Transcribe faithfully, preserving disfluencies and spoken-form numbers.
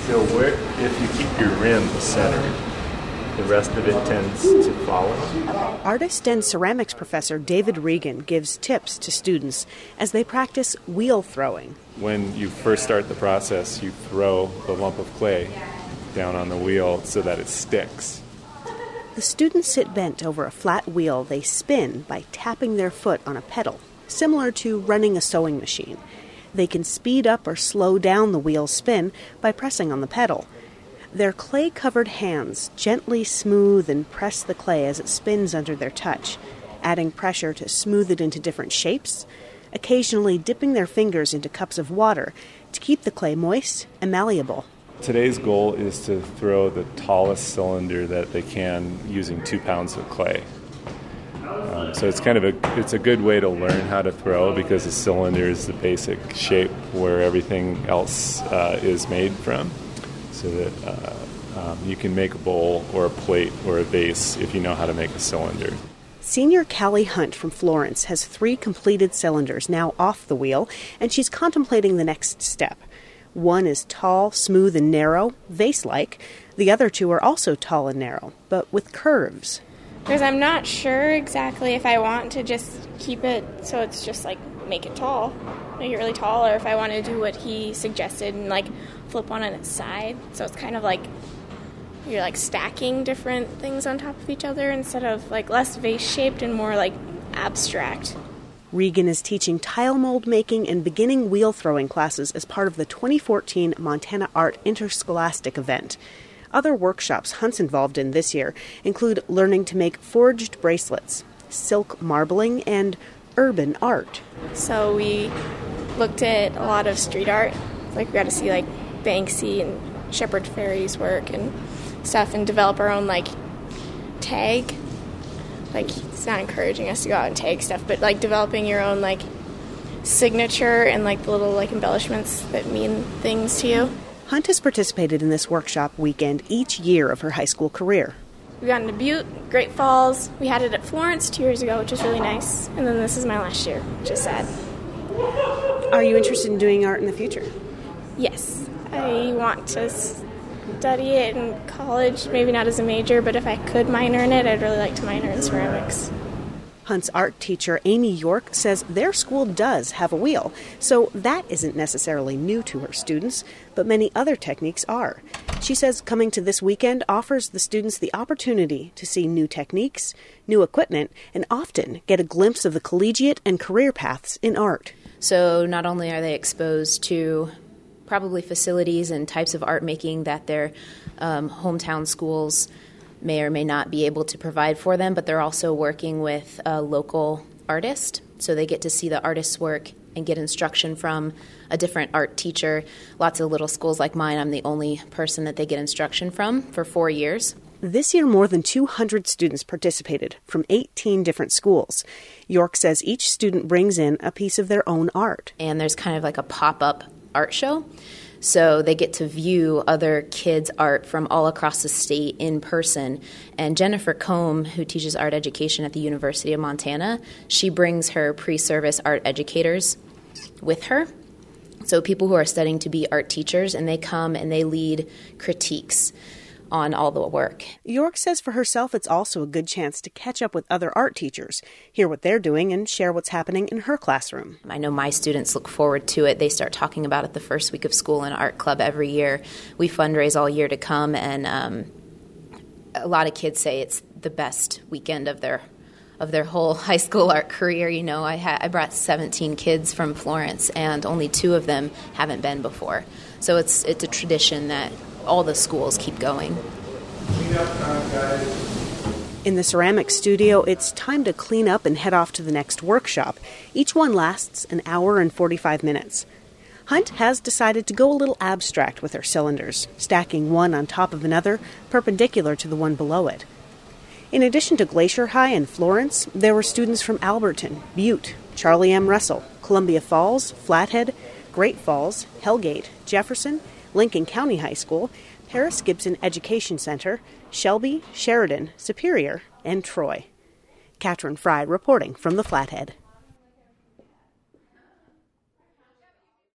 So where, if you keep your rim centered, the rest of it tends to follow. Artist and ceramics professor David Regan gives tips to students as they practice wheel throwing. When you first start the process, you throw the lump of clay down on the wheel so that it sticks. The students sit bent over a flat wheel they spin by tapping their foot on a pedal, similar to running a sewing machine. They can speed up or slow down the wheel's spin by pressing on the pedal. Their clay-covered hands gently smooth and press the clay as it spins under their touch, adding pressure to smooth it into different shapes, occasionally dipping their fingers into cups of water to keep the clay moist and malleable. Today's goal is to throw the tallest cylinder that they can using two pounds of clay. Um, so it's kind of a it's a good way to learn how to throw because the cylinder is the basic shape where everything else uh, is made from. So that uh, um, you can make a bowl or a plate or a vase if you know how to make a cylinder. Senior Callie Hunt from Florence has three completed cylinders now off the wheel, and she's contemplating the next step. One is tall, smooth, and narrow, vase-like. The other two are also tall and narrow, but with curves. Because I'm not sure exactly if I want to just keep it so it's just like make it tall, make it really tall, or if I want to do what he suggested and like flip one on its side. So it's kind of like you're like stacking different things on top of each other instead of like less vase-shaped and more like abstract. Regan is teaching tile mold making and beginning wheel throwing classes as part of the twenty fourteen Montana Art Interscholastic event. Other workshops Hunt's involved in this year include learning to make forged bracelets, silk marbling, and urban art. So we looked at a lot of street art. Like we got to see like Banksy and Shepard Fairey's work and stuff and develop our own like tag. Like it's not encouraging us to go out and tag stuff, but like developing your own like signature and like the little like embellishments that mean things to you. Hunt has participated in this workshop weekend each year of her high school career. We got into Butte, Great Falls. We had it at Florence two years ago, which was really nice. And then this is my last year, which is sad. Are you interested in doing art in the future? Yes. I want to study it in college, maybe not as a major, but if I could minor in it, I'd really like to minor in ceramics. Hunt's art teacher, Amy York, says their school does have a wheel, so that isn't necessarily new to her students, but many other techniques are. She says coming to this weekend offers the students the opportunity to see new techniques, new equipment, and often get a glimpse of the collegiate and career paths in art. So not only are they exposed to probably facilities and types of art making that their um, hometown schools may or may not be able to provide for them, but they're also working with a local artist, so they get to see the artist's work and get instruction from a different art teacher. Lots of little schools like mine, I'm the only person that they get instruction from for four years. This year, more than two hundred students participated from eighteen different schools. York says each student brings in a piece of their own art. And there's kind of like a pop-up art show. So they get to view other kids' art from all across the state in person. And Jennifer Combe, who teaches art education at the University of Montana, she brings her pre-service art educators with her. So people who are studying to be art teachers, and they come and they lead critiques on all the work. York says for herself it's also a good chance to catch up with other art teachers, hear what they're doing, and share what's happening in her classroom. I know my students look forward to it. They start talking about it the first week of school in art club every year. We fundraise all year to come, and um, a lot of kids say it's the best weekend of their of their whole high school art career. You know, I, ha- I brought seventeen kids from Florence, and only two of them haven't been before. So it's it's a tradition that all the schools keep going. In the ceramics studio, it's time to clean up and head off to the next workshop. Each one lasts an hour and forty-five minutes. Hunt has decided to go a little abstract with her cylinders, stacking one on top of another, perpendicular to the one below it. In addition to Glacier High and Florence, there were students from Alberton, Butte, Charlie M. Russell, Columbia Falls, Flathead, Great Falls, Hellgate, Jefferson, Lincoln County High School, Paris Gibson Education Center, Shelby, Sheridan, Superior, and Troy. Katrin Fry reporting from the Flathead.